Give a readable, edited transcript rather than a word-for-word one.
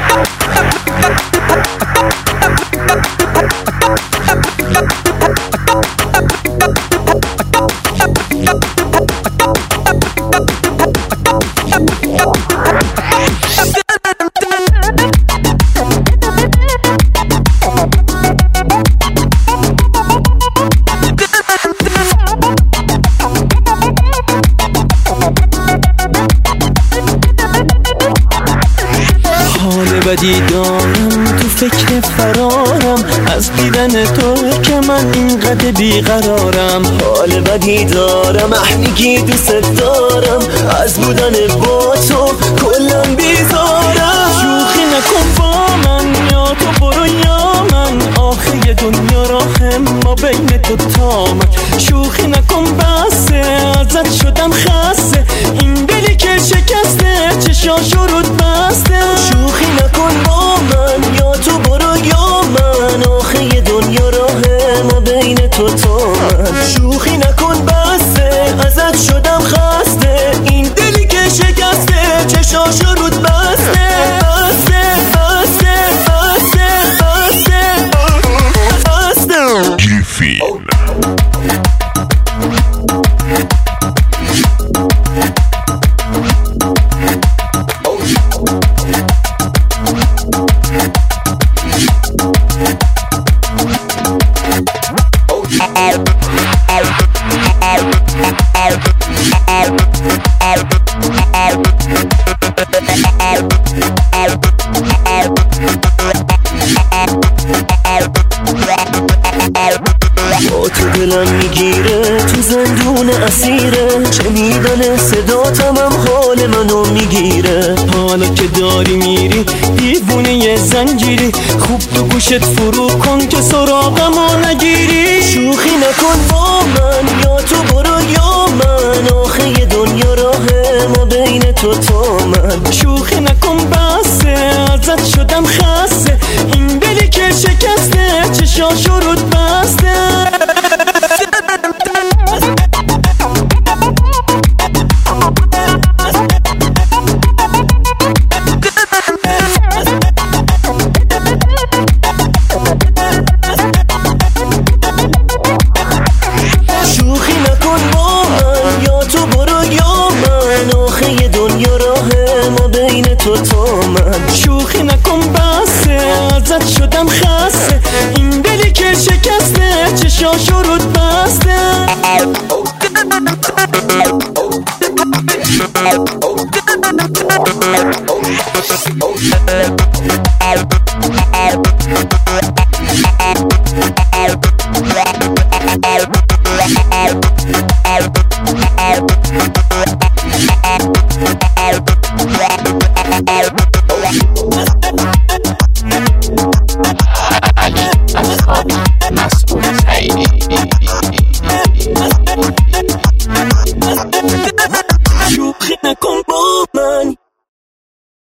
بدی دارم تو فکر فرارم از دیدن تو که من اینقدر بیقرارم. حال بدی دارم میگی دوست دارم از بودن با تو کلم بیزارم. شوخی نکن با من یا تو برو یا من آخه دنیا راه ما بین تو تا من. شوخی نکن بسه ازت شدم خسته این دلی که شکسته چشاشو رود بسته. شوخی نکن با من یا تو برو یا من آخه دنیا راه ما بین تو تا من. شوخی نکن بسه ازت شدم خسته این دلی که شکسته چشاشو رود بسته بسته بسته بسته بسته بسته. گیفین با تو دلم میگیره تو زندون اسیره شنیدن صداتم هم حال منو میگیره. حالا که داری میری دیوونه یه زنجیری خوب تو گوشت فرو کن که سراغمو نگیری. شوخی نکن با من یا تو برو یا من آخه دنیا راه ما بین تو تا من. شوخی نکن بسه ازت شدم خسته این دلی که شکسته چشاشو رود بسته. شوخی نکن با من یا تو برو یا من آخه دنیا راه ما بین تو تا من. شوخی نکن بسه ازت شدم خسته این دلی که شکسته چشاشو رود بسته.